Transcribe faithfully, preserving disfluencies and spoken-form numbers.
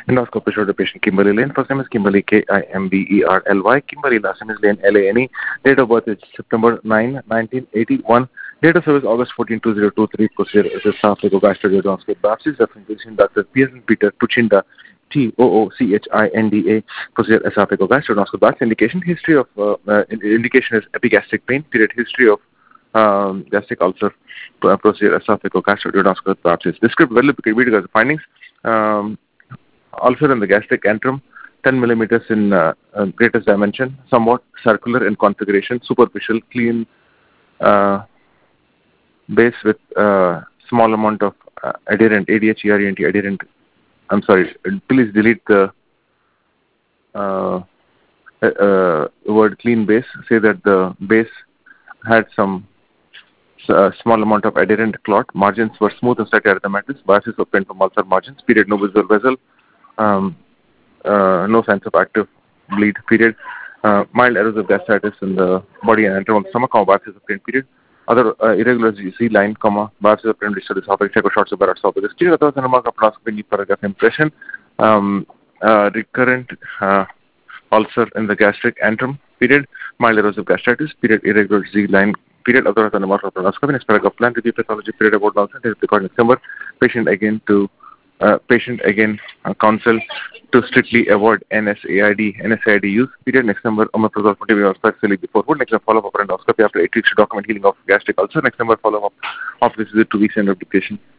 Endoscopy showed the patient Kimberly Lane. First name is Kimberly, K I M B E R L Y. Kimberly, last name is Lane, L A N E. Date of birth is September ninth, nineteen eighty-one. Date of service August fourteenth, two thousand twenty-three. Procedure is a esophagogastrodiagnostic biopsy. Referring physician Doctor Pearson Peter Tuchinda, T O O C H I N D A. Procedure esophagogastrodiagnostic biopsy. Indication history of uh, uh, indication is epigastric pain. Period. History of um, gastric ulcer. Uh, procedure esophagogastrodiagnostic biopsy. Described well because the findings. Um, ulcer in the gastric antrum, ten millimeters in uh, uh, greatest dimension, somewhat circular in configuration, superficial, clean uh, base with uh, small amount of uh, adherent, A D H E R E N T, adherent. I'm sorry, please delete the uh, uh, word clean base. Say that the base had some uh, small amount of adherent clot. Margins were smooth and slightly erythematous. Biopsies obtained from ulcer margins. Period. No visible vessel. Um, uh, no signs of active bleed, period. Uh, mild erosive gastritis in the body and antrum of the stomach, comma, biopsies obtained, period. Other uh, irregular Z line, comma, biopsies obtained, distal esophagus, check shots of esophagus, period. Otherwise, anomalous laparoscopy, knee paragraph impression, um, uh, recurrent uh, ulcer in the gastric antrum, period. Mild erosive gastritis, period. Irregular Z line, period. Otherwise, anomalous laparoscopy, next paragraph plan, review pathology, period. About nonsense, recording December. Patient again to Uh, patient again uh, counsel to strictly avoid N S A I D, N S A I D use. Period. Next number, omeprazole forty milligrams before food. Next number, follow-up for endoscopy after eight weeks to document healing of gastric ulcer. Next number, follow-up of this visit two weeks end of dictation.